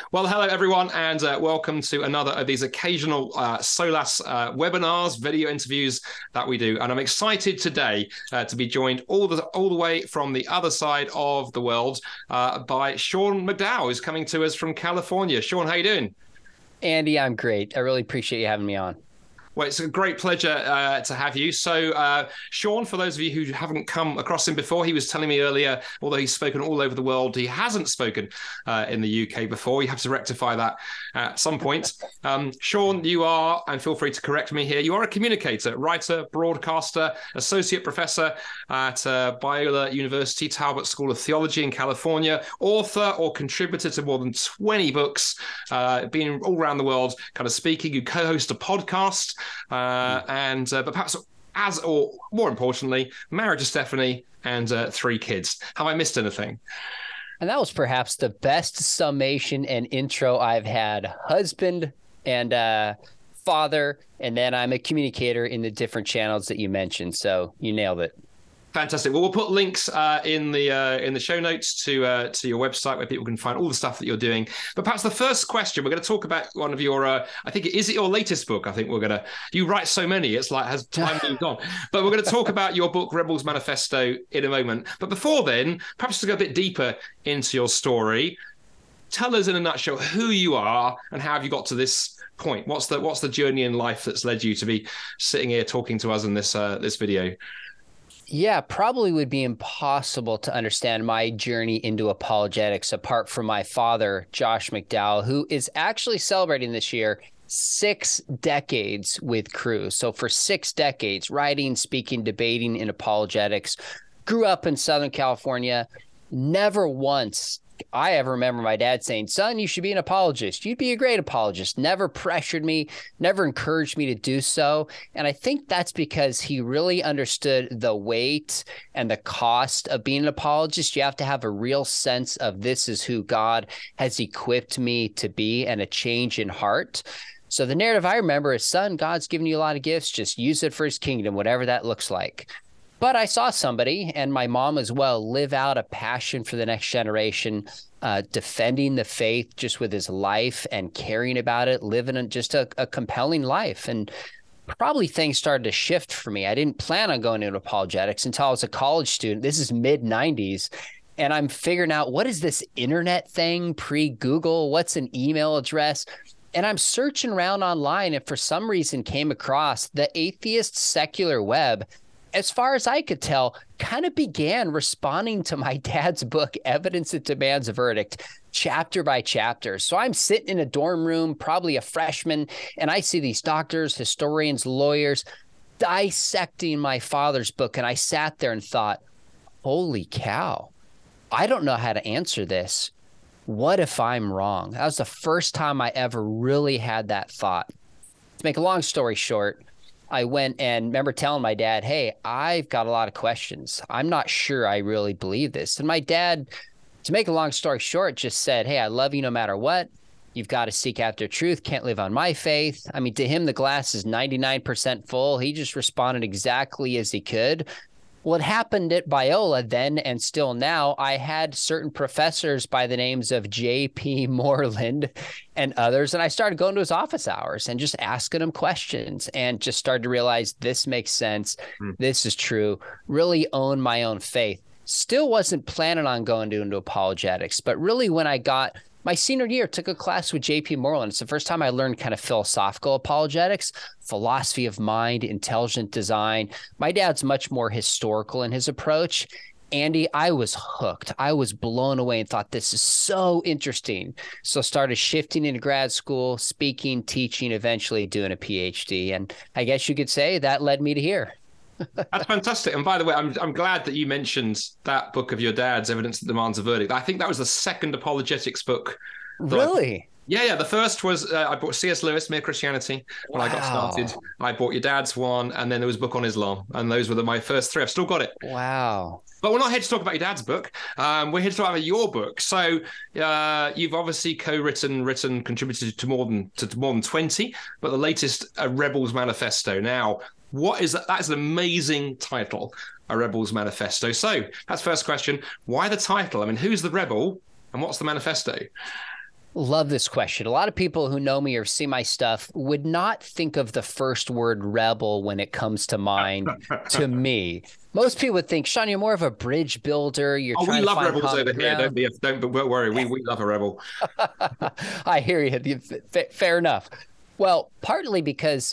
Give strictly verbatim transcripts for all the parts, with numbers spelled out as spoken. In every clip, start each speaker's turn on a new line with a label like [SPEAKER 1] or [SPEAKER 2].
[SPEAKER 1] Well, hello, everyone, and uh, welcome to another of these occasional uh, SOLAS uh, webinars, video interviews that we do. And I'm excited today uh, to be joined all the all the way from the other side of the world uh, by Sean McDowell, who's coming to us from California. Sean, how you doing?
[SPEAKER 2] Andy, I'm great. I really appreciate you having me on.
[SPEAKER 1] Well, it's a great pleasure uh, to have you. So, uh, Sean, for those of you who haven't come across him before, he was telling me earlier, although he's spoken all over the world, he hasn't spoken uh, in the U K before. You have to rectify that at some point. Um, Sean, you are, and feel free to correct me here, you are a communicator, writer, broadcaster, associate professor at uh, Biola University, Talbot School of Theology in California, author or contributor to more than twenty books, uh, been all around the world kind of speaking. You co-host a podcast. Uh, and uh, but perhaps as or more importantly, married to Stephanie and uh, three kids. Have I missed anything?
[SPEAKER 2] And that was perhaps the best summation and intro I've had. Husband and uh, father, and then I'm a communicator in the different channels that you mentioned. So you nailed it.
[SPEAKER 1] Fantastic. Well, we'll put links uh, in the uh, in the show notes to uh, to your website where people can find all the stuff that you're doing. But perhaps the first question, we're going to talk about one of your, uh, I think, is it your latest book? I think we're going to, you write so many, it's like, has time moved on? But we're going to talk about your book, Rebels Manifesto, in a moment. But before then, perhaps to go a bit deeper into your story, tell us in a nutshell who you are and how have you got to this point? What's the what's the journey in life that's led you to be sitting here talking to us in this uh, this video?
[SPEAKER 2] Yeah, probably would be impossible to understand my journey into apologetics apart from my father, Josh McDowell, who is actually celebrating this year six decades with Cru. So for six decades, writing, speaking, debating in apologetics, grew up in Southern California, never once I ever remember my dad saying, son, you should be an apologist. You'd be a great apologist. Never pressured me, never encouraged me to do so. And I think that's because he really understood the weight and the cost of being an apologist. You have to have a real sense of this is who God has equipped me to be and a change in heart. So the narrative I remember is, son, God's given you a lot of gifts. Just use it for his kingdom, whatever that looks like. But I saw somebody, and my mom as well, live out a passion for the next generation, uh, defending the faith just with his life and caring about it, living in just a, a compelling life. And probably things started to shift for me. I didn't plan on going into apologetics until I was a college student. This is mid nineties. And I'm figuring out, what is this internet thing pre-Google? What's an email address? And I'm searching around online and for some reason came across the atheist secular web. As far as I could tell, kind of began responding to my dad's book, Evidence That Demands a Verdict, chapter by chapter. So I'm sitting in a dorm room, probably a freshman, and I see these doctors, historians, lawyers dissecting my father's book. And I sat there and thought, holy cow, I don't know how to answer this. What if I'm wrong? That was the first time I ever really had that thought. To make a long story short, I went and remember telling my dad, hey, I've got a lot of questions. I'm not sure I really believe this. And my dad, to make a long story short, just said, hey, I love you no matter what. You've got to seek after truth. Can't live on my faith. I mean, to him, the glass is ninety-nine percent full. He just responded exactly as he could. What happened at Biola then and still now, I had certain professors by the names of J P Moreland and others, and I started going to his office hours and just asking him questions and just started to realize this makes sense. Mm. This is true. Really own my own faith. Still wasn't planning on going to into apologetics, but really when I got my senior year, took a class with J P Moreland. It's the first time I learned kind of philosophical apologetics, philosophy of mind, intelligent design. My dad's much more historical in his approach. Andy, I was hooked. I was blown away and thought this is so interesting. So started shifting into grad school, speaking, teaching, eventually doing a P H D. And I guess you could say that led me to here.
[SPEAKER 1] That's fantastic. And by the way, I'm I'm glad that you mentioned that book of your dad's, Evidence That Demands a Verdict. I think that was the second apologetics book.
[SPEAKER 2] Really?
[SPEAKER 1] I, yeah, yeah. The first was uh, I bought C S Lewis, Mere Christianity, when wow. I got started. I bought your dad's one, and then there was a book on Islam. And those were the, my first three. I've still got it.
[SPEAKER 2] Wow.
[SPEAKER 1] But we're not here to talk about your dad's book. Um, we're here to talk about your book. So uh, you've obviously co-written, written, contributed to more than to more than twenty, but the latest, a Rebels Manifesto. Now, what is that? That is an amazing title, A Rebels Manifesto. So that's first question. Why the title? I mean, who's the rebel and what's the manifesto?
[SPEAKER 2] Love this question. A lot of people who know me or see my stuff would not think of the first word rebel when it comes to mind to me. Most people would think, Sean, you're more of a bridge builder. You're
[SPEAKER 1] oh,
[SPEAKER 2] trying
[SPEAKER 1] we love
[SPEAKER 2] to find
[SPEAKER 1] rebels over
[SPEAKER 2] ground.
[SPEAKER 1] here. Don't be, don't worry. We, we love a rebel.
[SPEAKER 2] I hear you. Fair enough. Well, partly because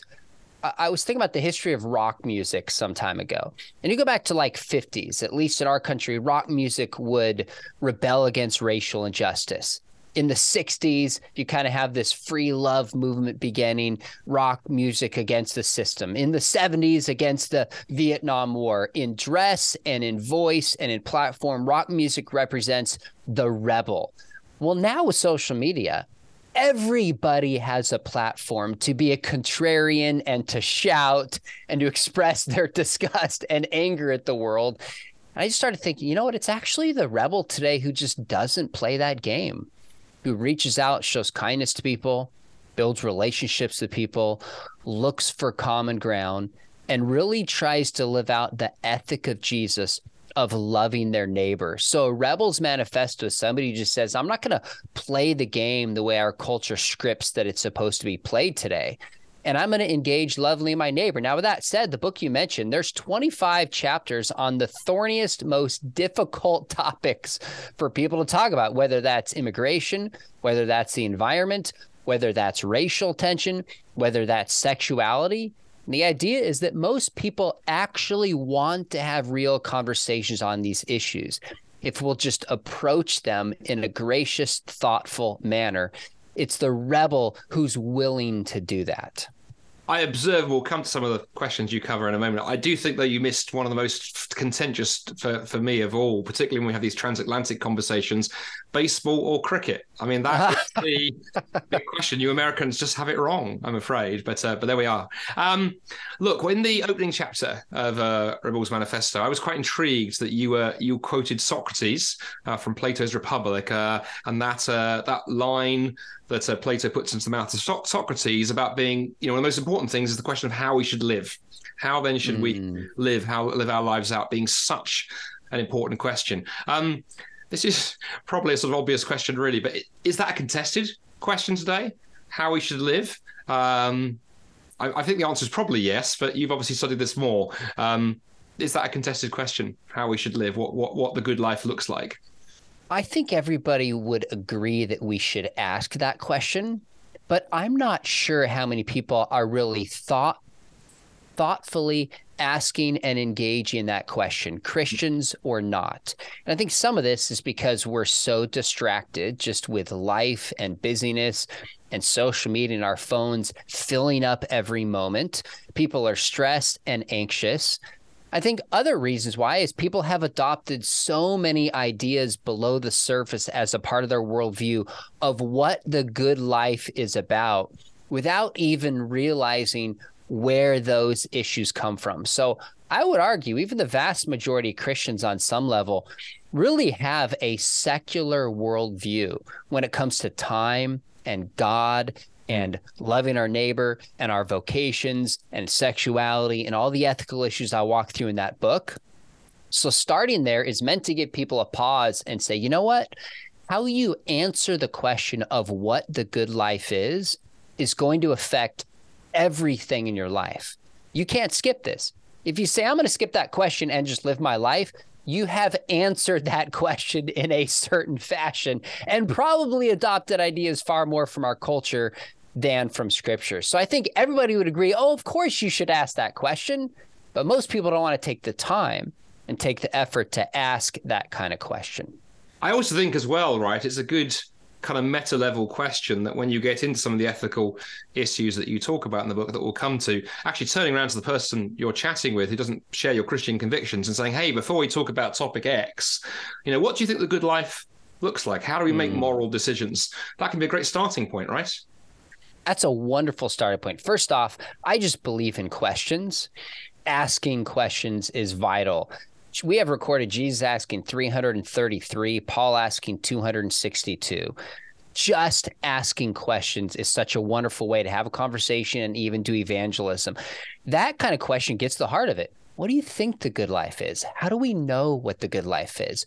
[SPEAKER 2] I was thinking about the history of rock music some time ago. And you go back to like fifties, at least in our country, rock music would rebel against racial injustice. In the sixties, you kind of have this free love movement beginning, rock music against the system. In the seventies, against the Vietnam War. In dress and in voice and in platform, rock music represents the rebel. Well, now with social media, everybody has a platform to be a contrarian and to shout and to express their disgust and anger at the world. And I just started thinking, you know what? It's actually the rebel today who just doesn't play that game, who reaches out, shows kindness to people, builds relationships with people, looks for common ground, and really tries to live out the ethic of Jesus of loving their neighbor. So a rebel's manifesto is somebody who just says, I'm not going to play the game the way our culture scripts that it's supposed to be played today. And I'm going to engage lovingly in my neighbor. Now, with that said, the book you mentioned, there's twenty-five chapters on the thorniest, most difficult topics for people to talk about, whether that's immigration, whether that's the environment, whether that's racial tension, whether that's sexuality. And the idea is that most people actually want to have real conversations on these issues if we'll just approach them in a gracious, thoughtful manner. It's the rebel who's willing to do that.
[SPEAKER 1] I observe we'll come to some of the questions you cover in a moment. I do think, though, you missed one of the most contentious for, for me of all, particularly when we have these transatlantic conversations, baseball or cricket. I mean, that is the big question. You Americans just have it wrong, I'm afraid. But uh, but there we are. Um, look, in the opening chapter of uh, Rebel's Manifesto, I was quite intrigued that you uh, you quoted Socrates uh, from Plato's Republic, uh, and that uh, that line that uh, Plato puts into the mouth of so- Socrates about being, you know, one of the most important things is the question of how we should live. How then should mm. we live, how live our lives out, being such an important question. Um, this is probably a sort of obvious question, really, but is that a contested question today? How we should live? Um, I, I think the answer is probably yes, but you've obviously studied this more. Um, is that a contested question, how we should live, what what what the good life looks like?
[SPEAKER 2] I think everybody would agree that we should ask that question, but I'm not sure how many people are really thought, thoughtfully asking and engaging in that question, Christians or not. And I think some of this is because we're so distracted just with life and busyness and social media and our phones filling up every moment. People are stressed and anxious. I think other reasons why is people have adopted so many ideas below the surface as a part of their worldview of what the good life is about without even realizing where those issues come from. So I would argue even the vast majority of Christians on some level really have a secular worldview when it comes to time and God and loving our neighbor and our vocations and sexuality and all the ethical issues I walk through in that book. So starting there is meant to give people a pause and say, you know what? How you answer the question of what the good life is, is going to affect everything in your life. You can't skip this. If you say, I'm going to skip that question and just live my life, you have answered that question in a certain fashion and probably adopted ideas far more from our culture than from Scripture. So I think everybody would agree, oh, of course you should ask that question, but most people don't want to take the time and take the effort to ask that kind of question.
[SPEAKER 1] I also think as well, right, it's a good kind of meta level question that when you get into some of the ethical issues that you talk about in the book that we'll come to, actually turning around to the person you're chatting with who doesn't share your Christian convictions and saying, hey, before we talk about topic X, you know, what do you think the good life looks like? How do we make mm. moral decisions? That can be a great starting point, right?
[SPEAKER 2] That's a wonderful starting point. First off, I just believe in questions. Asking questions is vital. We have recorded Jesus asking three hundred thirty-three, Paul asking two hundred sixty-two. Just asking questions is such a wonderful way to have a conversation and even do evangelism. That kind of question gets to the heart of it. What do you think the good life is? How do we know what the good life is?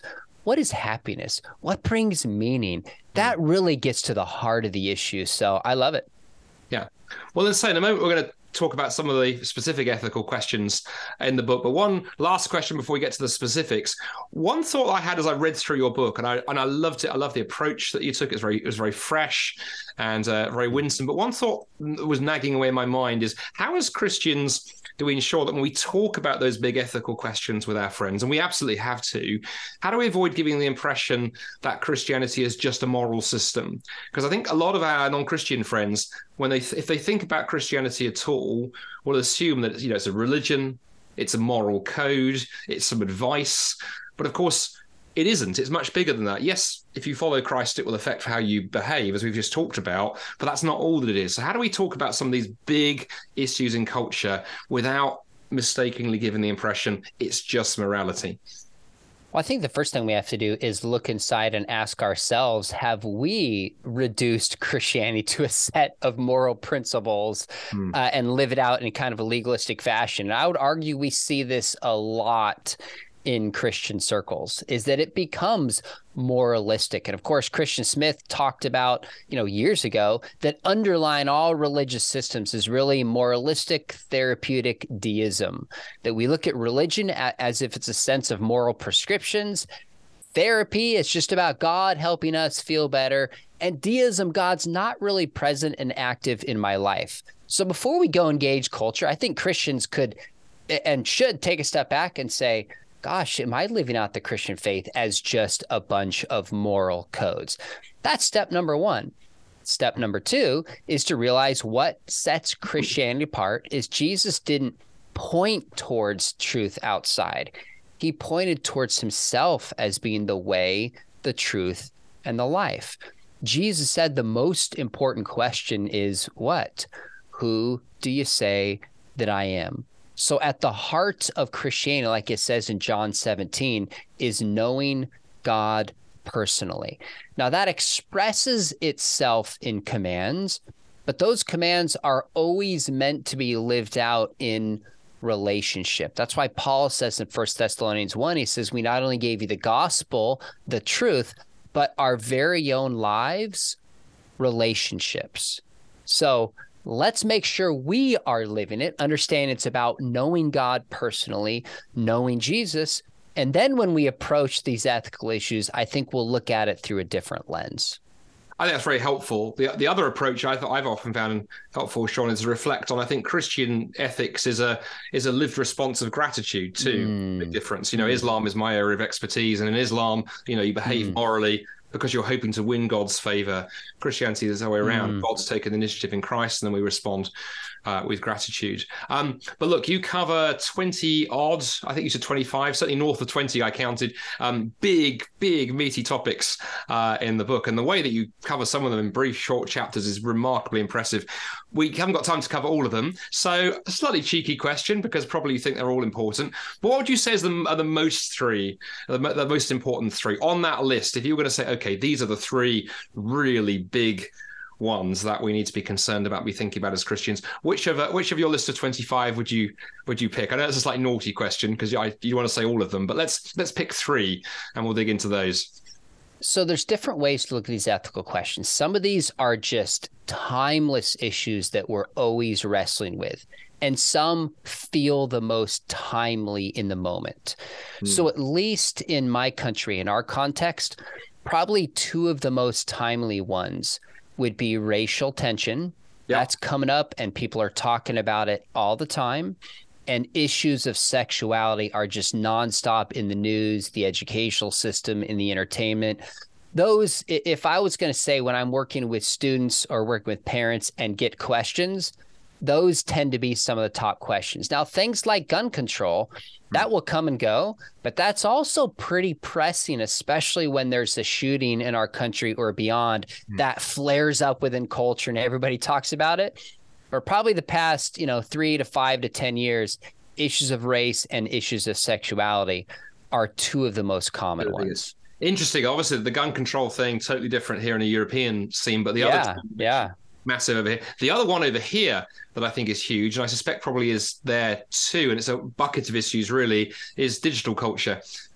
[SPEAKER 2] what is happiness? What brings meaning? That really gets to the heart of the issue. So I love it.
[SPEAKER 1] Yeah. Well, let's say in a moment, we're going to talk about some of the specific ethical questions in the book. But one last question before we get to the specifics. One thought I had as I read through your book, and I and I loved it. I love the approach that you took. It was very, it was very fresh and uh, very winsome. But one thought that was nagging away in my mind is, how as Christians do we ensure that when we talk about those big ethical questions with our friends, and we absolutely have to, how do we avoid giving the impression that Christianity is just a moral system? Because I think a lot of our non-Christian friends, when they, if they think about Christianity at all, will assume that, you know, it's a religion, it's a moral code, it's some advice. But of course, it isn't. It's much bigger than that. Yes, if you follow Christ, it will affect how you behave, as we've just talked about, but that's not all that it is. So how do we talk about some of these big issues in culture without mistakenly giving the impression it's just morality?
[SPEAKER 2] Well, I think the first thing we have to do is look inside and ask ourselves, have we reduced Christianity to a set of moral principles hmm. uh, and live it out in kind of a legalistic fashion? And I would argue we see this a lot in Christian circles, is that it becomes moralistic. And of course, Christian Smith talked about, you know, years ago that underlying all religious systems is really moralistic therapeutic deism, that we look at religion as if it's a sense of moral prescriptions. Therapy, it's just about God helping us feel better. And deism, God's not really present and active in my life. So before we go engage culture, I think Christians could and should take a step back and say, gosh, am I living out the Christian faith as just a bunch of moral codes? That's step number one. Step number two is to realize what sets Christianity apart is Jesus didn't point towards truth outside. He pointed towards himself as being the way, the truth, and the life. Jesus said the most important question is what? Who do you say that I am? So at the heart of Christianity, like it says in John seventeen, is knowing God personally. Now that expresses itself in commands, but those commands are always meant to be lived out in relationship. That's why Paul says in First Thessalonians one, he says, we not only gave you the gospel, the truth, but our very own lives, relationships. So let's make sure we are living it, understand it's about knowing God personally, knowing Jesus. And then when we approach these ethical issues, I think we'll look at it through a different lens.
[SPEAKER 1] I think that's very helpful. The the other approach I thought I've often found helpful, Sean, is to reflect on, I think Christian ethics is a is a lived response of gratitude too. Mm. Big difference. You know, Islam is my area of expertise, and in Islam, you know, you behave mm. morally because you're hoping to win God's favor. Christianity is the other way around. Mm. God's taken the initiative in Christ, and then we respond uh, with gratitude. Um, but look, you cover twenty odd, I think you said twenty-five, certainly north of twenty, I counted, um, big, big, meaty topics uh, in the book. And the way that you cover some of them in brief, short chapters is remarkably impressive. We haven't got time to cover all of them. So a slightly cheeky question, because probably you think they're all important. But what would you say is the, are the most three, the, the most important three on that list? If you were going to say, okay, these are the three really big ones that we need to be concerned about, be thinking about as Christians, which of uh, which of your list of twenty-five would you would you pick? I know it's a slightly naughty question because you, you want to say all of them, but let's let's pick three and we'll dig into those.
[SPEAKER 2] So there's different ways to look at these ethical questions. Some of these are just timeless issues that we're always wrestling with, and some feel the most timely in the moment. Mm. So at least in my country, in our context, probably two of the most timely ones would be racial tension. Yep. That's coming up and people are talking about it all the time. And issues of sexuality are just nonstop in the news, the educational system, in the entertainment. Those, if I was going to say when I'm working with students or working with parents and get questions, those tend to be some of the top questions. Now, things like gun control, that will come and go, but that's also pretty pressing, especially when there's a shooting in our country or beyond that flares up within culture and everybody talks about it. For probably the past, you know, three to five to ten years, issues of race and issues of sexuality are two of the most common ones.
[SPEAKER 1] Interesting. Obviously, the gun control thing, totally different here in a European scene, but the
[SPEAKER 2] yeah,
[SPEAKER 1] other two,
[SPEAKER 2] yeah.
[SPEAKER 1] massive over here. The other one over here that I think is huge, and I suspect probably is there too, and it's a bucket of issues really, is digital culture.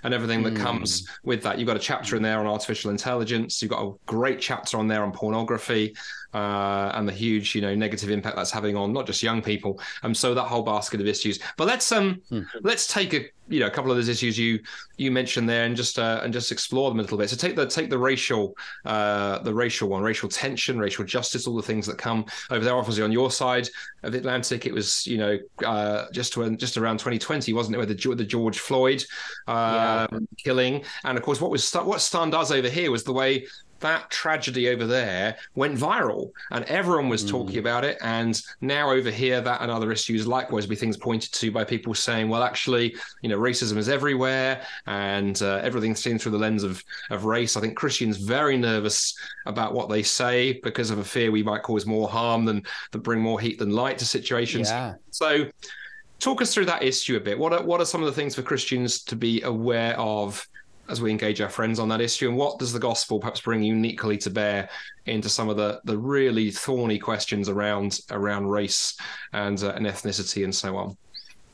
[SPEAKER 1] and everything that
[SPEAKER 2] Mm.
[SPEAKER 1] comes with that. You've got a chapter in there on artificial intelligence. You've got a great chapter on there on pornography uh, and the huge, you know, negative impact that's having on not just young people. And um, so that whole basket of issues. But let's um mm. let's take a you know a couple of those issues you you mentioned there and just uh, and just explore them a little bit. So take the take the racial uh, the racial one, racial tension, racial justice, all the things that come over there. Obviously, on your side of the Atlantic, it was you know uh, just when just around twenty twenty, wasn't it, with the the George Floyd uh, yeah. killing, and of course, what was what stunned us over here was the way that tragedy over there went viral and everyone was talking mm. about it. And now over here, that and other issues likewise be things pointed to by people saying, well, actually, you know, racism is everywhere and uh, everything's seen through the lens of, of race. I think Christians very nervous about what they say because of a fear we might cause more harm than, than bring more heat than light to situations.
[SPEAKER 2] Yeah.
[SPEAKER 1] So talk us through that issue a bit. What are, what are some of the things for Christians to be aware of as we engage our friends on that issue, and what does the gospel perhaps bring uniquely to bear into some of the, the really thorny questions around around race and, uh, and ethnicity and so on?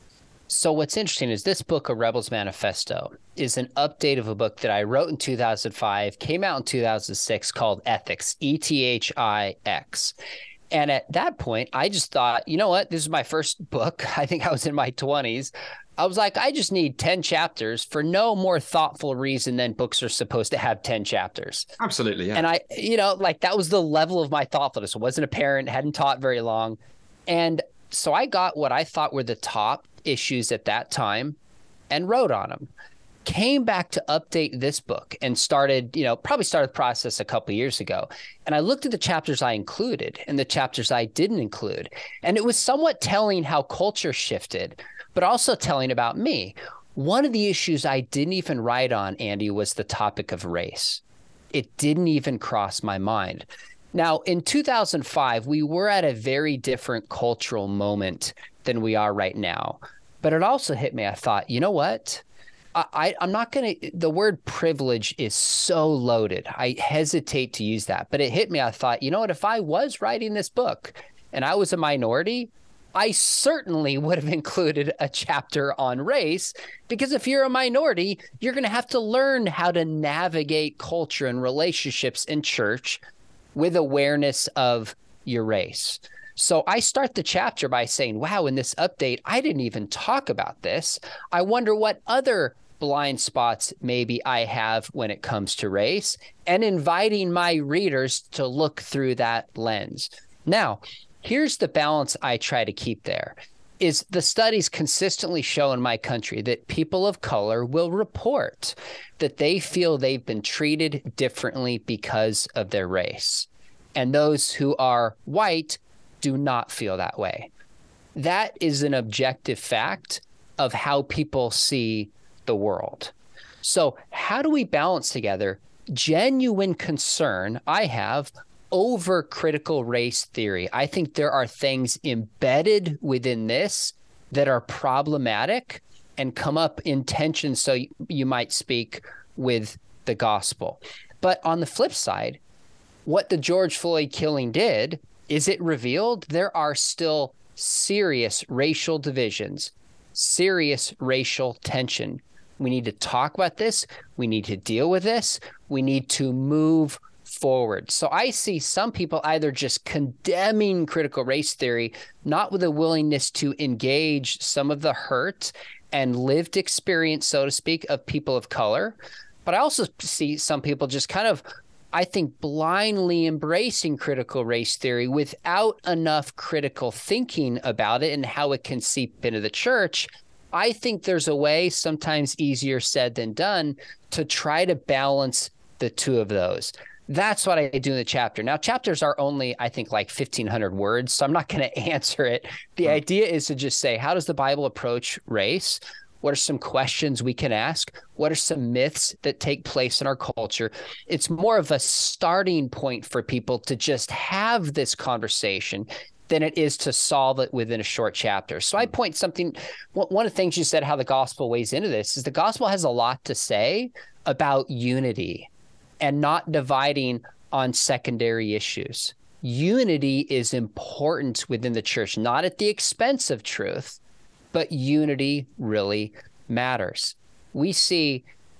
[SPEAKER 2] So what's interesting is this book, A Rebel's Manifesto, is an update of a book that I wrote in two thousand five, came out in two thousand six, called Ethics, E T H I X. And at that point, I just thought, you know what, this is my first book. I think I was in my twenties. I was like, I just need ten chapters for no more thoughtful reason than books are supposed to have ten chapters.
[SPEAKER 1] Absolutely, yeah.
[SPEAKER 2] And I, you know, like that was the level of my thoughtfulness. I wasn't a parent, hadn't taught very long. And so I got what I thought were the top issues at that time and wrote on them. Came back to update this book and started, you know, probably started the process a couple of years ago. And I looked at the chapters I included and the chapters I didn't include. And it was somewhat telling how culture shifted, but also telling about me. One of the issues I didn't even write on, Andy, was the topic of race. It didn't even cross my mind. Now, in two thousand five, we were at a very different cultural moment than we are right now. But it also hit me. I thought, you know what? I, I'm not going to, the word privilege is so loaded. I hesitate to use that, but it hit me. I thought, you know what, if I was writing this book and I was a minority, I certainly would have included a chapter on race, because if you're a minority, you're going to have to learn how to navigate culture and relationships in church with awareness of your race. So I start the chapter by saying, wow, in this update, I didn't even talk about this. I wonder what other blind spots maybe I have when it comes to race, and inviting my readers to look through that lens. Now, here's the balance I try to keep there, is the studies consistently show in my country that people of color will report that they feel they've been treated differently because of their race. And those who are white do not feel that way. That is an objective fact of how people see the world. So how do we balance together genuine concern I have over critical race theory? I think there are things embedded within this that are problematic and come up in tension, so you, you might speak, with the gospel. But on the flip side, what the George Floyd killing did is it revealed there are still serious racial divisions, serious racial tension. We need to talk about this. We need to deal with this. We need to move forward. So I see some people either just condemning critical race theory, not with a willingness to engage some of the hurt and lived experience, so to speak, of people of color. But I also see some people just kind of, I think, blindly embracing critical race theory without enough critical thinking about it and how it can seep into the church. I think there's a way, sometimes easier said than done, to try to balance the two of those. That's what I do in the chapter. Now, chapters are only, I think, like fifteen hundred words, so I'm not going to answer it. The mm-hmm. idea is to just say, how does the Bible approach race? What are some questions we can ask? What are some myths that take place in our culture? It's more of a starting point for people to just have this conversation than it is to solve it within a short chapter. So I point something, one of the things you said, how the gospel weighs into this, is the gospel has a lot to say about unity and not dividing on secondary issues. Unity is important within the church, not at the expense of truth, but unity really matters. We see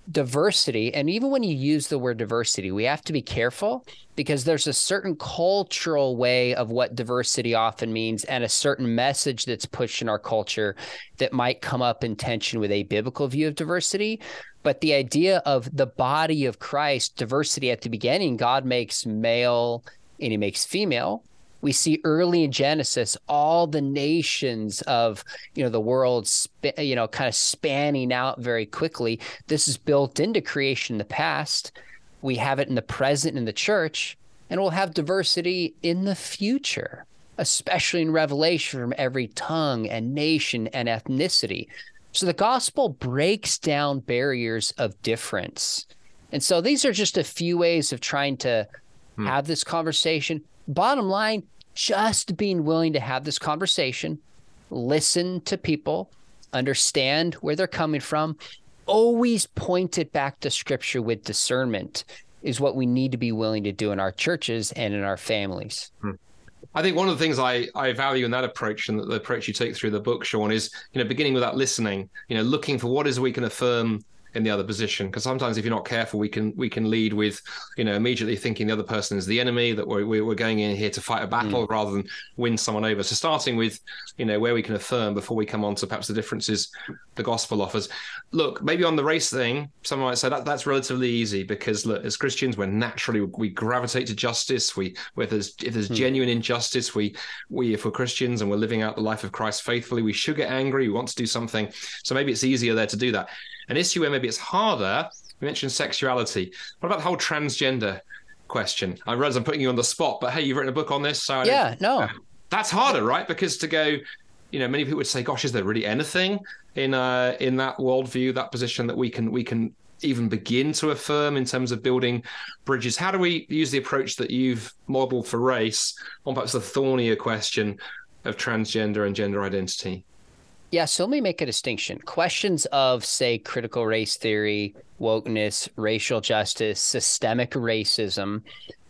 [SPEAKER 2] diversity, and even when you use the word diversity, we have to be careful because there's a certain cultural way of what diversity often means and a certain message that's pushed in our culture that might come up in tension with a biblical view of diversity. But the idea of the body of Christ, diversity at the beginning, God makes male and he makes female. We see early in Genesis, all the nations of, you know, the world, you know, kind of spanning out very quickly. This is built into creation in the past. We have it in the present in the church, and we'll have diversity in the future, especially in Revelation from every tongue and nation and ethnicity. So the gospel breaks down barriers of difference. And so these are just a few ways of trying to hmm. have this conversation. Bottom line, just being willing to have this conversation, listen to people, understand where they're coming from, always point it back to Scripture with discernment is what we need to be willing to do in our churches and in our families.
[SPEAKER 1] Hmm. I think one of the things I, I value in that approach and the approach you take through the book, Sean, is, you know, beginning with that listening, you know, looking for what is we can affirm in the other position, because sometimes if you're not careful, we can we can lead with, you know, immediately thinking the other person is the enemy, that we're we're going in here to fight a battle mm. rather than win someone over. So starting with, you know, where we can affirm before we come on to perhaps the differences the gospel offers. Look, maybe on the race thing, someone might say that that's relatively easy because, look, as Christians, we're naturally we gravitate to justice. We where there's if there's mm. genuine injustice, we we if we're Christians and we're living out the life of Christ faithfully, we should get angry. We want to do something. So maybe it's easier there to do that. An issue where maybe it's harder, we mentioned sexuality. What about the whole transgender question? I realize I'm putting you on the spot, but hey, you've written a book on this. So
[SPEAKER 2] yeah, no.
[SPEAKER 1] That's harder, right? Because to go, you know, many people would say, gosh, is there really anything in uh, in that worldview, that position that we can we can even begin to affirm in terms of building bridges? How do we use the approach that you've modeled for race on perhaps the thornier question of transgender and gender identity?
[SPEAKER 2] Yeah, so let me make a distinction. Questions of, say, critical race theory, wokeness, racial justice, systemic racism,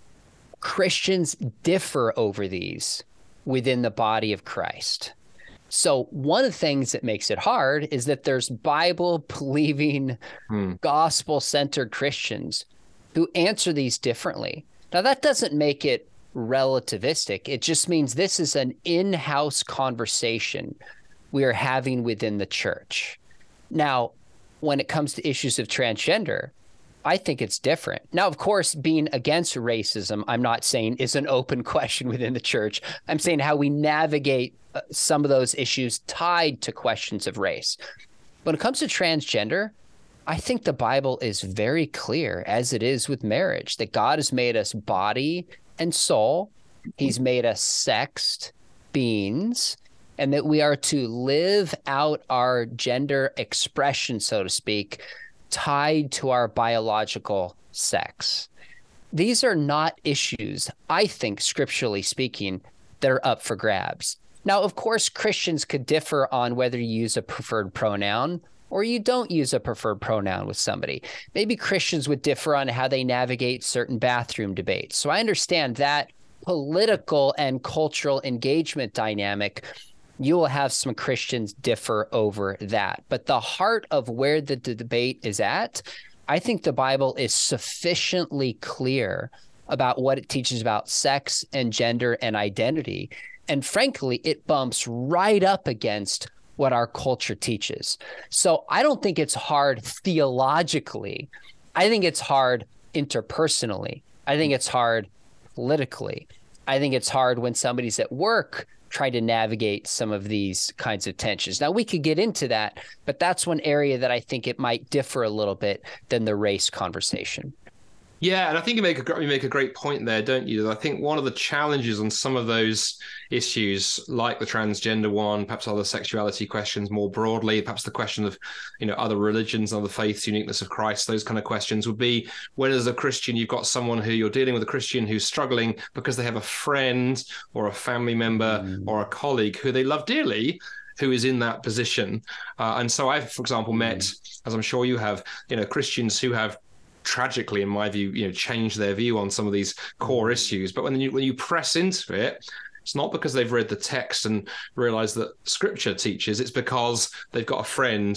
[SPEAKER 2] Christians differ over these within the body of Christ. So one of the things that makes it hard is that there's Bible-believing, hmm. gospel-centered Christians who answer these differently. Now, that doesn't make it relativistic. It just means this is an in-house conversation we are having within the church. Now, when it comes to issues of transgender, I think it's different. Now, of course, being against racism, I'm not saying is an open question within the church. I'm saying how we navigate uh, some of those issues tied to questions of race. When it comes to transgender, I think the Bible is very clear, as it is with marriage, that God has made us body and soul. He's made us sexed beings, and that we are to live out our gender expression, so to speak, tied to our biological sex. These are not issues, I think, scripturally speaking, that are up for grabs. Now, of course, Christians could differ on whether you use a preferred pronoun or you don't use a preferred pronoun with somebody. Maybe Christians would differ on how they navigate certain bathroom debates. So I understand that political and cultural engagement dynamic. You will have some Christians differ over that. But the heart of where the, the debate is at, I think the Bible is sufficiently clear about what it teaches about sex and gender and identity. And frankly, it bumps right up against what our culture teaches. So I don't think it's hard theologically. I think it's hard interpersonally. I think it's hard politically. I think it's hard when somebody's at work try to navigate some of these kinds of tensions. Now, we could get into that, but that's one area that I think it might differ a little bit than the race conversation.
[SPEAKER 1] Yeah, and I think you make a you make a great point there, don't you? I think one of the challenges on some of those issues, like the transgender one, perhaps other sexuality questions more broadly, perhaps the question of, you know, other religions, other faiths, uniqueness of Christ, those kind of questions would be when, as a Christian, you've got someone who you're dealing with, a Christian who's struggling because they have a friend or a family member mm. or a colleague who they love dearly, who is in that position. Uh, and so I've, for example, met, mm. as I'm sure you have, you know, Christians who have tragically, in my view, you know, change their view on some of these core issues. But when you when you press into it, it's not because they've read the text and realized that Scripture teaches. It's because they've got a friend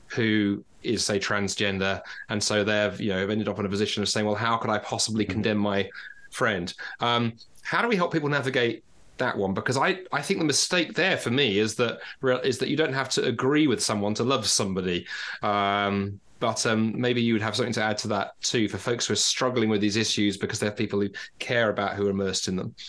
[SPEAKER 1] who is, say, transgender, and so they've, you know, ended up in a position of saying, well, how could I possibly condemn my friend? Um, how do we help people navigate that one? Because I, I think the mistake there for me is that is that you don't have to agree with someone to love somebody. Um, but um, maybe you would have something to add to that too, for folks who are struggling with these issues because they have people who care about who are immersed in them.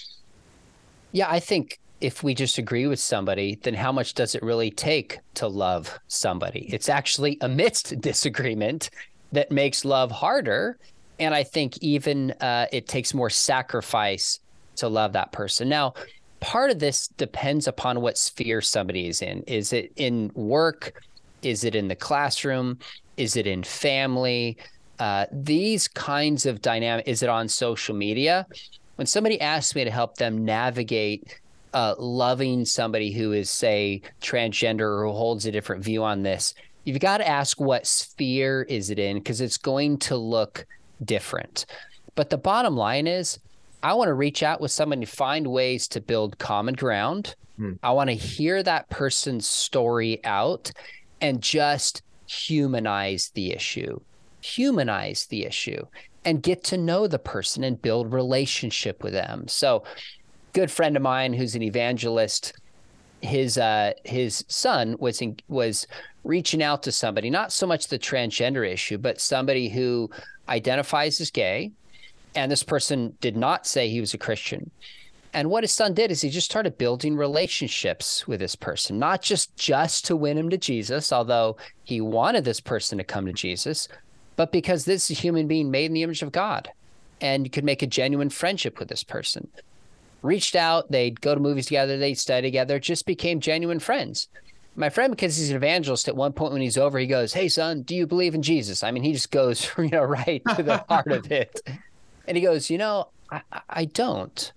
[SPEAKER 2] Yeah, I think if we just agree with somebody, then how much does it really take to love somebody? It's actually amidst disagreement that makes love harder. And I think even uh, it takes more sacrifice to love that person. Now, part of this depends upon what sphere somebody is in. Is it in work? Is it in the classroom? Is it in family? Uh, these kinds of dynamic, is it on social media? When somebody asks me to help them navigate uh, loving somebody who is, say, transgender or who holds a different view on this, you've got to ask what sphere is it in, because it's going to look different. But the bottom line is, I want to reach out with someone to find ways to build common ground. Hmm. I want to hear that person's story out and just humanize the issue, humanize the issue and get to know the person and build relationship with them. So, good friend of mine who's an evangelist, his uh, his son was in, was reaching out to somebody, not so much the transgender issue, but somebody who identifies as gay. And this person did not say he was a Christian. And what his son did is he just started building relationships with this person, not just just to win him to Jesus, although he wanted this person to come to Jesus, but because this is a human being made in the image of God, and you could make a genuine friendship with this person. Reached out, they'd go to movies together, they'd study together, just became genuine friends. My friend, because he's an evangelist, at one point when he's over, he goes, "Hey, son, do you believe in Jesus?" I mean, he just goes, you know, right to the heart of it. And he goes, you know, I, I don't.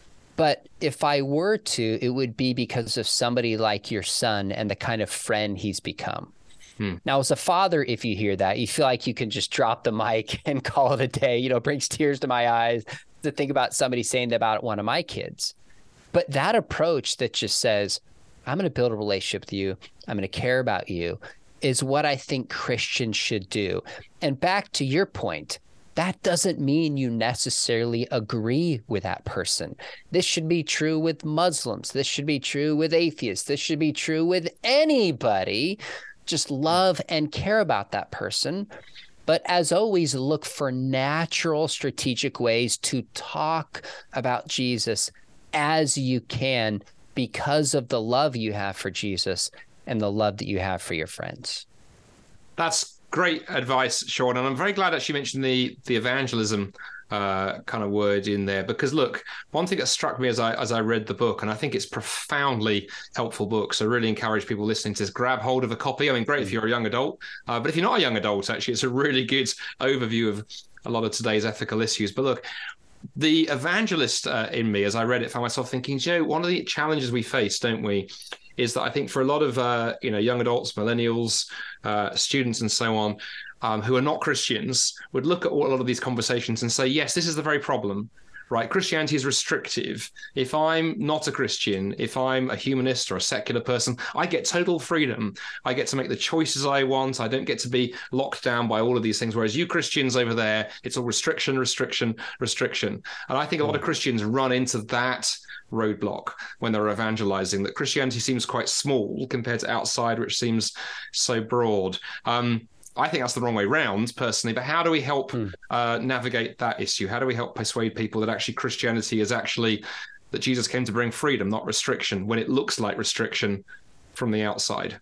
[SPEAKER 2] But if I were to, it would be because of somebody like your son and the kind of friend he's become. Hmm. Now, as a father, if you hear that, you feel like you can just drop the mic and call it a day. You know, it brings tears to my eyes to think about somebody saying that about one of my kids. But that approach that just says, I'm going to build a relationship with you, I'm going to care about you, is what I think Christians should do. And back to your point, that doesn't mean you necessarily agree with that person. This should be true with Muslims. This should be true with atheists. This should be true with anybody. Just love and care about that person. But as always, look for natural, strategic ways to talk about Jesus as you can, because of the love you have for Jesus and the love that you have for your friends.
[SPEAKER 1] That's great advice, Sean. And I'm very glad that you mentioned the the evangelism uh, kind of word in there, because look, one thing that struck me as I as I read the book, and I think it's profoundly helpful book, so I really encourage people listening to this, grab hold of a copy. I mean, great if you're a young adult, uh, but if you're not a young adult, actually, it's a really good overview of a lot of today's ethical issues. But look, the evangelist uh, in me, as I read it, found myself thinking, Joe, one of the challenges we face, don't we, is that I think for a lot of uh, you know young adults, millennials, uh, students, and so on, um, who are not Christians, would look at all, a lot of these conversations and say, yes, this is the very problem, right? Christianity is restrictive. If I'm not a Christian, if I'm a humanist or a secular person, I get total freedom. I get to make the choices I want. I don't get to be locked down by all of these things. Whereas you Christians over there, it's all restriction, restriction, restriction. And I think a lot of Christians run into that roadblock when they're evangelizing, that Christianity seems quite small compared to outside, which seems so broad. Um, I think that's the wrong way round, personally. But how do we help hmm. uh, navigate that issue? How do we help persuade people that actually Christianity is actually, that Jesus came to bring freedom, not restriction, when it looks like restriction from the outside?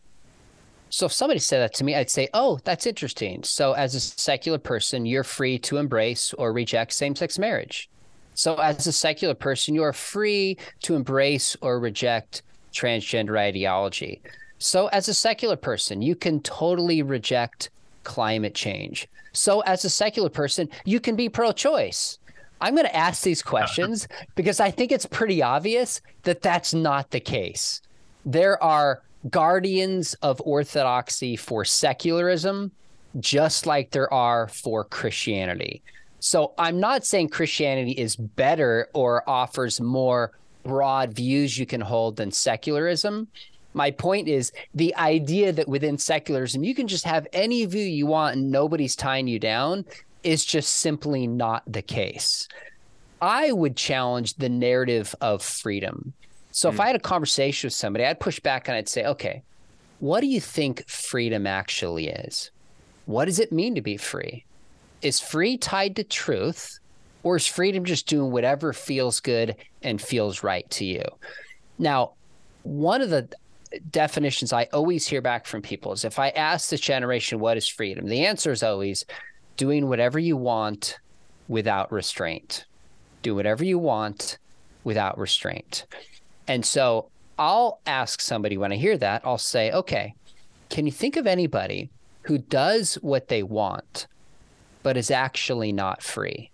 [SPEAKER 2] So if somebody said that to me, I'd say, oh, that's interesting. So as a secular person, you're free to embrace or reject same-sex marriage. So as a secular person, you are free to embrace or reject transgender ideology. So as a secular person, you can totally reject climate change. So as a secular person, you can be pro-choice. I'm going to ask these questions because I think it's pretty obvious that that's not the case. There are guardians of orthodoxy for secularism, just like there are for Christianity. So I'm not saying Christianity is better or offers more broad views you can hold than secularism, My point is the idea that within secularism, you can just have any view you want and nobody's tying you down is just simply not the case. I would challenge the narrative of freedom. So mm. if I had a conversation with somebody, I'd push back and I'd say, okay, what do you think freedom actually is? What does it mean to be free? Is free tied to truth, or is freedom just doing whatever feels good and feels right to you? Now, one of the definitions I always hear back from people is if I ask this generation, what is freedom? The answer is always doing whatever you want without restraint. Do whatever you want without restraint. And so I'll ask somebody when I hear that, I'll say, okay, can you think of anybody who does what they want, but is actually not free?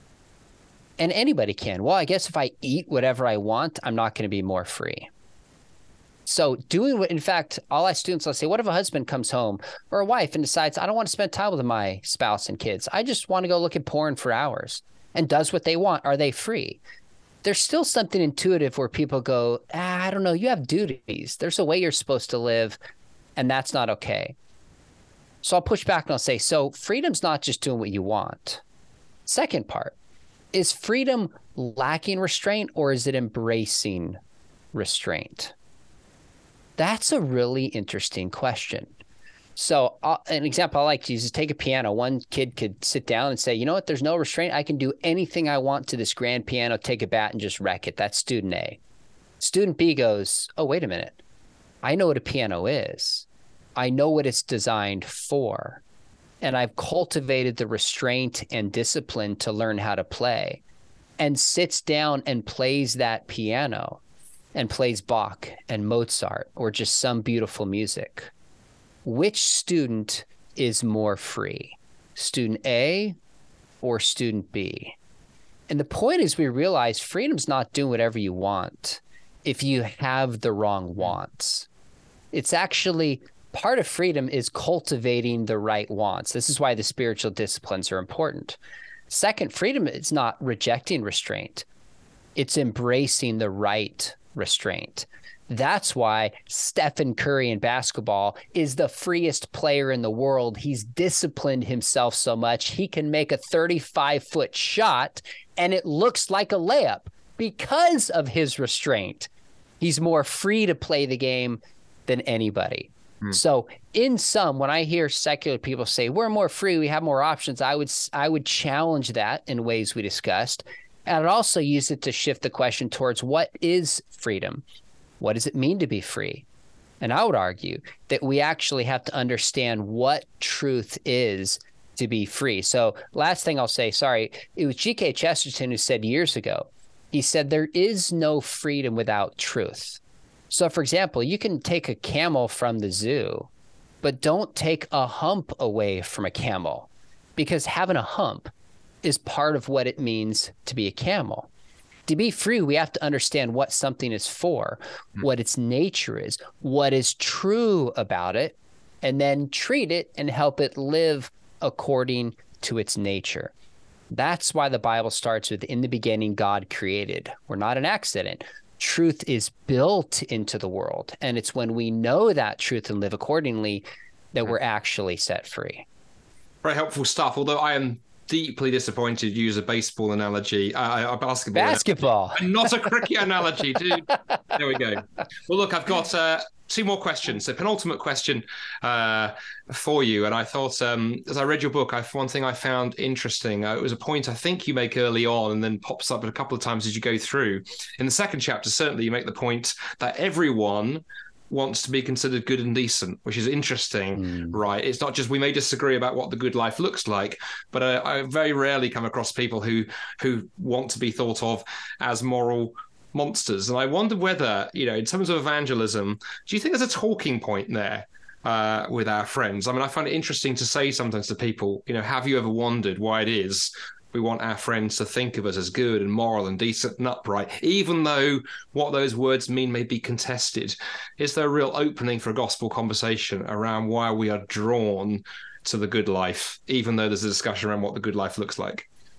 [SPEAKER 2] And anybody can. Well, I guess if I eat whatever I want, I'm not going to be more free. So doing what, in fact, all our students, let's say, what if a husband comes home or a wife and decides, I don't want to spend time with my spouse and kids. I just want to go look at porn for hours, and does what they want. Are they free? There's still something intuitive where people go, ah, I don't know, you have duties. There's a way you're supposed to live, and that's not okay. So I'll push back and I'll say, so freedom's not just doing what you want. Second part, is freedom lacking restraint, or is it embracing restraint? That's a really interesting question. So uh, an example I like to use is take a piano. One kid could sit down and say, you know what, there's no restraint. I can do anything I want to this grand piano, take a bat and just wreck it. That's student A. Student B goes, oh, wait a minute. I know what a piano is. I know what it's designed for. And I've cultivated the restraint and discipline to learn how to play, and sits down and plays that piano and plays Bach and Mozart or just some beautiful music. Which student is more free, student A or student B? And the point is, we realize freedom's not doing whatever you want if you have the wrong wants. It's actually part of freedom is cultivating the right wants. This is why the spiritual disciplines are important. Second, freedom is not rejecting restraint. It's embracing the right restraint. That's why Stephen Curry in basketball is the freest player in the world. He's disciplined himself so much he can make a thirty-five foot shot and it looks like a layup because of his restraint. He's more free to play the game than anybody. Hmm. So in sum, when I hear secular people say we're more free, we have more options, I would I would challenge that in ways we discussed. And I'd also use it to shift the question towards what is freedom? What does it mean to be free? And I would argue that we actually have to understand what truth is to be free. So last thing I'll say, sorry, it was G K Chesterton who said years ago, he said, there is no freedom without truth. So for example, you can take a camel from the zoo, but don't take a hump away from a camel, because having a hump is part of what it means to be a camel. To be free, we have to understand what something is for, what its nature is, what is true about it, and then treat it and help it live according to its nature. That's why the Bible starts with, in the beginning, God created. We're not an accident. Truth is built into the world. And it's when we know that truth and live accordingly that we're actually set free.
[SPEAKER 1] Very helpful stuff. Although I am deeply disappointed you use a baseball analogy, uh, a basketball,
[SPEAKER 2] basketball,
[SPEAKER 1] analogy, not a cricket analogy, dude. There we go. Well, look, I've got uh, two more questions. A penultimate question uh, for you, and I thought, um, as I read your book, I one thing I found interesting. Uh, it was a point I think you make early on, and then pops up a couple of times as you go through. In the second chapter, certainly, you make the point that everyone wants to be considered good and decent, which is interesting, mm. right? It's not just, we may disagree about what the good life looks like, but uh, I very rarely come across people who who want to be thought of as moral monsters. And I wonder whether, you know, in terms of evangelism, do you think there's a talking point there uh, with our friends? I mean, I find it interesting to say sometimes to people, you know, have you ever wondered why it is we want our friends to think of us as good and moral and decent and upright, even though what those words mean may be contested? Is there a real opening for a gospel conversation around why we are drawn to the good life, even though there's a discussion around what the good life looks like?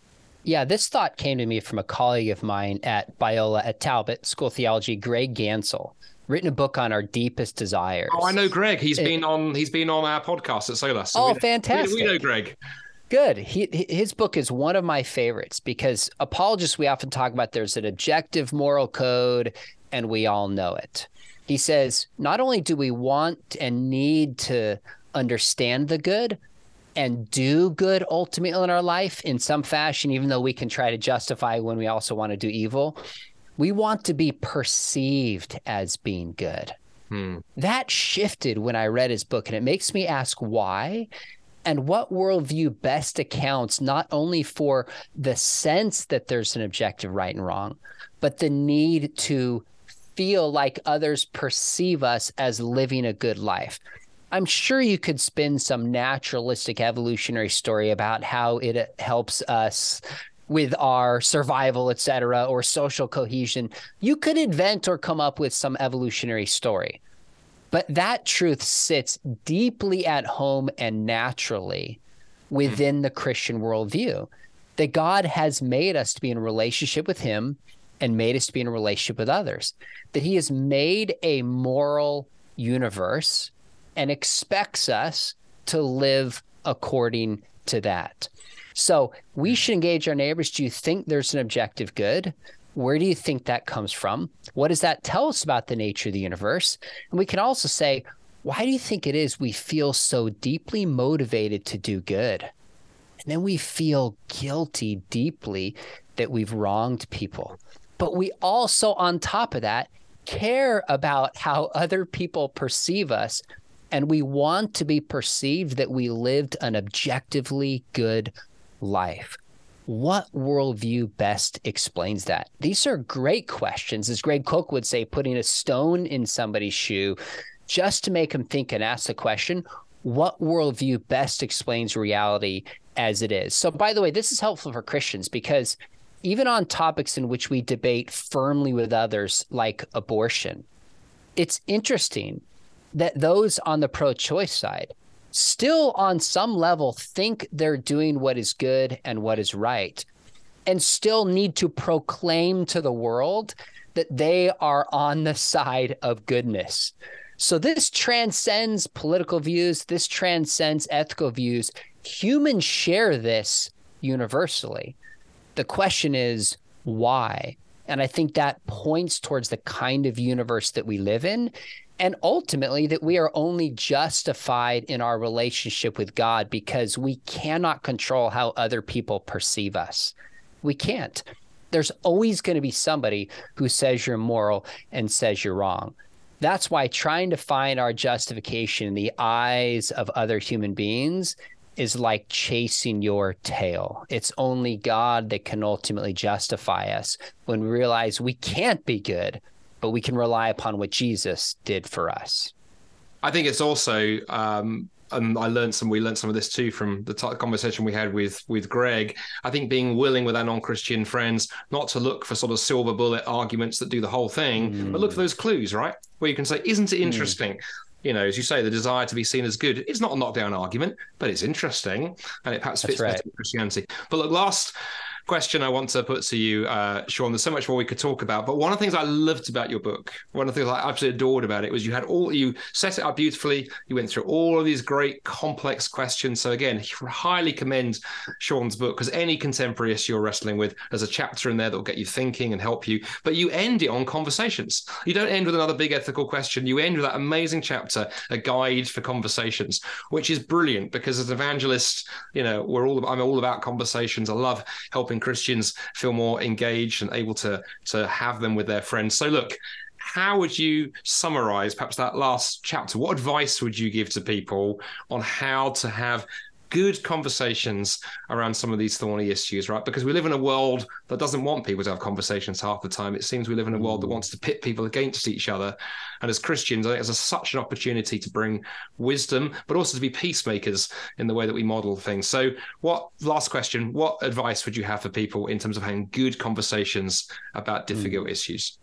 [SPEAKER 2] Yeah, this thought came to me from a colleague of mine at Biola at Talbot School of Theology, Greg Gansel, written a book on our deepest desires.
[SPEAKER 1] Oh, I know Greg. He's
[SPEAKER 2] it,
[SPEAKER 1] been on he's been on our podcast at Solas. So
[SPEAKER 2] oh,
[SPEAKER 1] we know,
[SPEAKER 2] fantastic.
[SPEAKER 1] We, we know Greg.
[SPEAKER 2] Good. He, his book is one of my favorites because apologists, we often talk about there's an objective moral code and we all know it. He says, not only do we want and need to understand the good and do good ultimately in our life in some fashion, even though we can try to justify when we also want to do evil, we want to be perceived as being good. Hmm. That shifted when I read his book, and it makes me ask why and what worldview best accounts not only for the sense that there's an objective right and wrong, but the need to feel like others perceive us as living a good life. I'm sure you could spin some naturalistic evolutionary story about how it helps us with our survival, et cetera, or social cohesion. You could invent or come up with some evolutionary story. But that truth sits deeply at home and naturally within the Christian worldview, that God has made us to be in a relationship with him and made us to be in a relationship with others, that he has made a moral universe and expects us to live according to that. So we should engage our neighbors. Do you think there's an objective good? Where do you think that comes from? What does that tell us about the nature of the universe? And we can also say, why do you think it is we feel so deeply motivated to do good? And then we feel guilty deeply that we've wronged people. But we also, on top of that, care about how other people perceive us. And we want to be perceived that we lived an objectively good life. What worldview best explains that? These are great questions. As Greg Koch would say, putting a stone in somebody's shoe just to make them think and ask the question, what worldview best explains reality as it is? So, by the way, this is helpful for Christians because even on topics in which we debate firmly with others, like abortion, it's interesting that those on the pro-choice side still on some level think they're doing what is good and what is right, and still need to proclaim to the world that they are on the side of goodness. So this transcends political views. This transcends ethical views. Humans share this universally. The question is, why? And I think that points towards the kind of universe that we live in. And ultimately, that we are only justified in our relationship with God because we cannot control how other people perceive us. We can't. There's always going to be somebody who says you're moral and says you're wrong. That's why trying to find our justification in the eyes of other human beings is like chasing your tail. It's only God that can ultimately justify us when we realize we can't be good, but we can rely upon what Jesus did for us.
[SPEAKER 1] I think it's also, um, and I learned some, we learned some of this too from the t- conversation we had with, with Greg. I think being willing with our non-Christian friends not to look for sort of silver bullet arguments that do the whole thing, mm. but look for those clues, right? Where you can say, isn't it interesting? Mm. You know, as you say, the desire to be seen as good. It's not a knockdown argument, but it's interesting, and it perhaps fits better with Christianity. But look, last question I want to put to you, uh, Sean. There's so much more we could talk about, but one of the things I loved about your book, one of the things I absolutely adored about it, was you had all, you set it up beautifully. You went through all of these great complex questions. So again, highly commend Sean's book, because any contemporary issue you're wrestling with, there's a chapter in there that will get you thinking and help you. But you end it on conversations. You don't end with another big ethical question. You end with that amazing chapter, a guide for conversations, which is brilliant, because as an evangelist, you know, we're all I'm all about conversations. I love helping Christians feel more engaged and able to to have them with their friends. So look, how would you summarize perhaps that last chapter? What advice would you give to people on how to have good conversations around some of these thorny issues, right? Because we live in a world that doesn't want people to have conversations half the time. It seems we live in a world that wants to pit people against each other. And as Christians, I think there's such an opportunity to bring wisdom, but also to be peacemakers in the way that we model things. So what, last question, what advice would you have for people in terms of having good conversations about difficult mm. issues?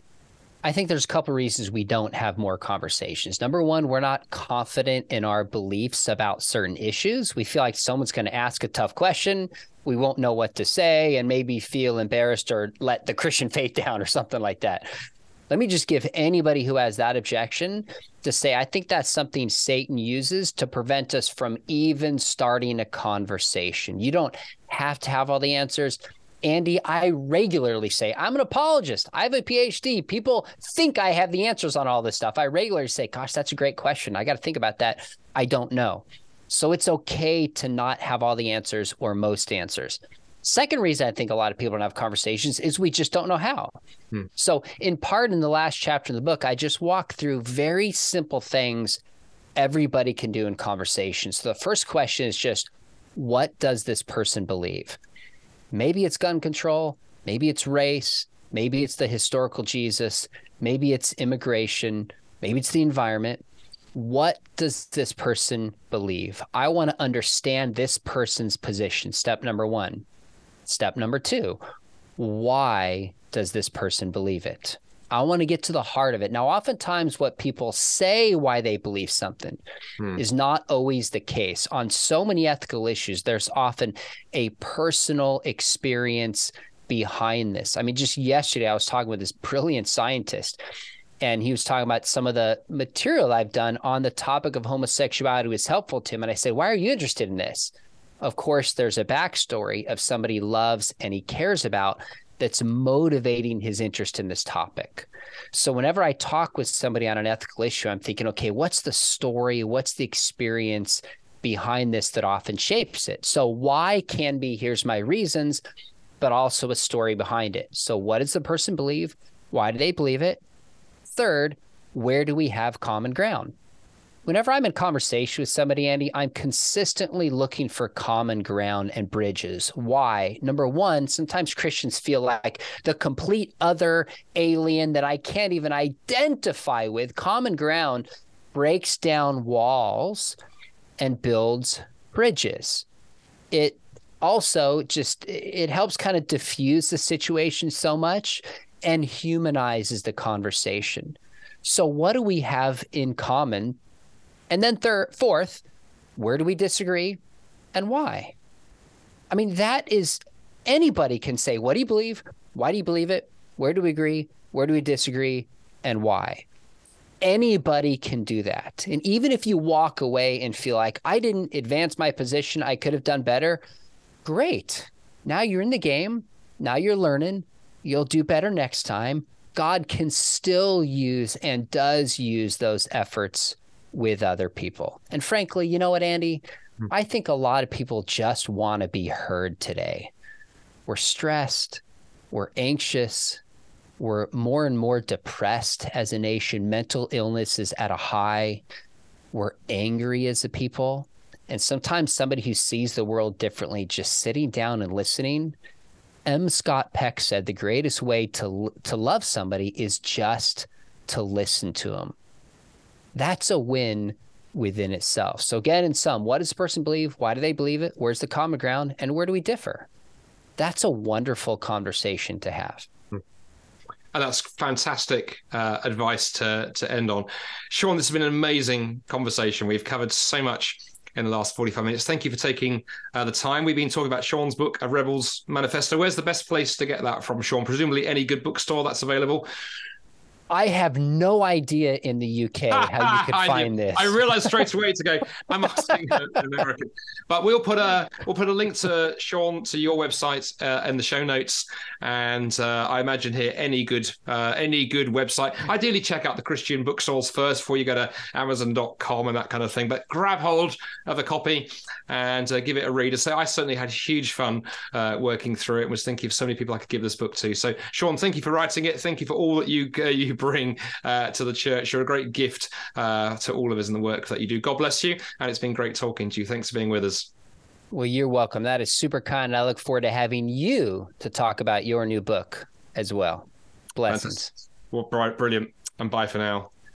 [SPEAKER 2] I think there's a couple of reasons we don't have more conversations. Number one, we're not confident in our beliefs about certain issues. We feel like someone's going to ask a tough question, we won't know what to say and maybe feel embarrassed or let the Christian faith down or something like that. Let me just give anybody who has that objection to say, I think that's something Satan uses to prevent us from even starting a conversation. You don't have to have all the answers. Andy, I regularly say, I'm an apologist. I have a P H D. People think I have the answers on all this stuff. I regularly say, gosh, that's a great question. I got to think about that. I don't know. So it's okay to not have all the answers or most answers. Second reason I think a lot of people don't have conversations is we just don't know how. Hmm. So in part, in the last chapter of the book, I just walk through very simple things everybody can do in conversations. So the first question is just, what does this person believe? Maybe it's gun control. Maybe it's race. Maybe it's the historical Jesus. Maybe it's immigration. Maybe it's the environment. What does this person believe? I want to understand this person's position. Step number one. Step number two, why does this person believe it? I want to get to the heart of it. Now, oftentimes what people say why they believe something hmm. is not always the case. On so many ethical issues, there's often a personal experience behind this. I mean, just yesterday, I was talking with this brilliant scientist, and he was talking about some of the material I've done on the topic of homosexuality was helpful to him. And I said, why are you interested in this? Of course, there's a backstory of somebody he loves and he cares about that's motivating his interest in this topic. So whenever I talk with somebody on an ethical issue, I'm thinking, okay, what's the story? What's the experience behind this that often shapes it? So why can be, here's my reasons, but also a story behind it. So what does the person believe? Why do they believe it? Third, where do we have common ground? Whenever I'm in conversation with somebody, Andy, I'm consistently looking for common ground and bridges. Why? Number one, sometimes Christians feel like the complete other alien that I can't even identify with. Common ground breaks down walls and builds bridges. It also just, it helps kind of diffuse the situation so much and humanizes the conversation. So what do we have in common? And then third, fourth, where do we disagree and why? I mean, that is, anybody can say, what do you believe? Why do you believe it? Where do we agree? Where do we disagree? And why? Anybody can do that. And even if you walk away and feel like, I didn't advance my position, I could have done better, great. Now you're in the game. Now you're learning. You'll do better next time. God can still use and does use those efforts with other people. And frankly, you know what, Andy? Mm-hmm. I think a lot of people just want to be heard today. We're stressed. We're anxious. We're more and more depressed as a nation. Mental illness is at a high. We're angry as a people. And sometimes somebody who sees the world differently, just sitting down and listening. M. Scott Peck said the greatest way to to love somebody is just to listen to them. That's a win within itself. So again, in sum, what does the person believe? Why do they believe it? Where's the common ground? And where do we differ? That's a wonderful conversation to have.
[SPEAKER 1] And that's fantastic uh, advice to, to end on. Shawn, this has been an amazing conversation. We've covered so much in the last forty-five minutes. Thank you for taking uh, the time. We've been talking about Shawn's book, A Rebel's Manifesto. Where's the best place to get that from, Shawn? Presumably any good bookstore that's available.
[SPEAKER 2] I have no idea in the U K how you could find this.
[SPEAKER 1] I realized straight away to go, I'm asking an American. But we'll put a we'll put a link to Shawn, to your website uh, in the show notes. And uh, I imagine here any good uh, any good website. Ideally, check out the Christian bookstores first before you go to amazon dot com and that kind of thing. But grab hold of a copy and uh, give it a read. So I certainly had huge fun uh, working through it and was thinking of so many people I could give this book to. So Shawn, thank you for writing it. Thank you for all that you uh, you bring uh, to the church. You're a great gift uh, to all of us in the work that you do. God bless you. And it's been great talking to you. Thanks for being with us.
[SPEAKER 2] Well, you're welcome. That is super kind. I look forward to having you to talk about your new book as well. Blessings.
[SPEAKER 1] Well, brilliant. And bye for now.